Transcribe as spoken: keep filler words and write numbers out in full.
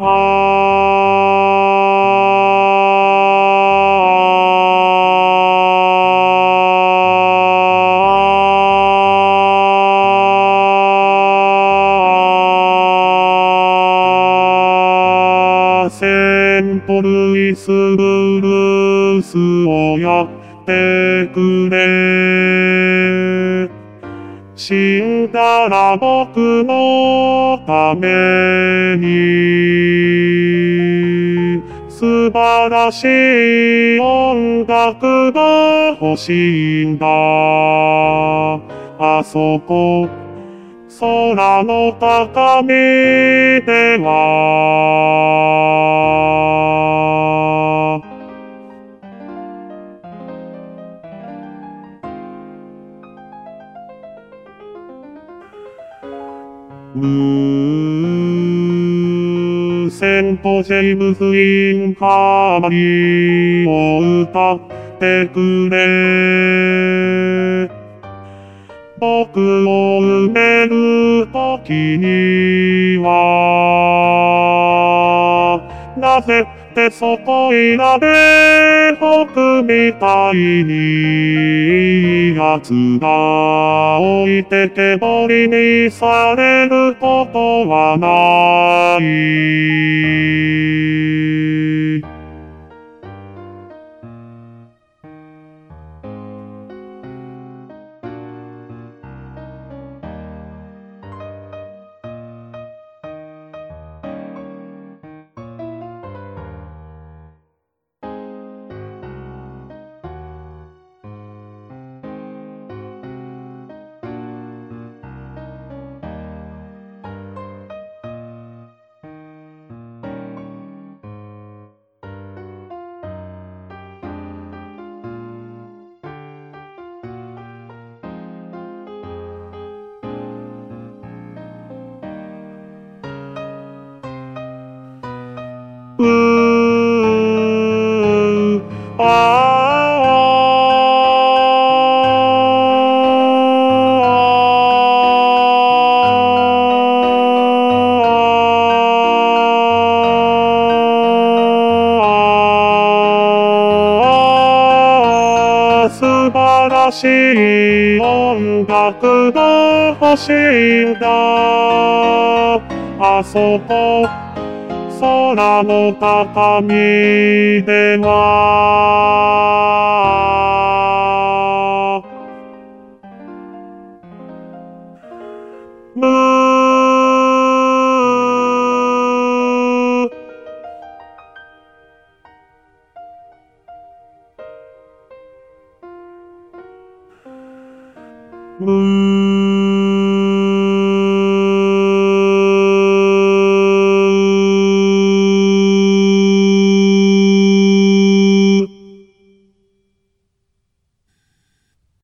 セントルイスブルースをやってくれ。死んだら僕のために素晴らしい音楽が欲しいんだ。あそこ空の高みではうーセントジェイムズ・イン・カーリーを歌ってくれ。僕を埋めるときにはなぜってそこいらで僕みたいにいいやつが置いてけぼりにされることはない。うーあー素晴らしい音楽が欲しいんだ。あそこ空の高みではむむ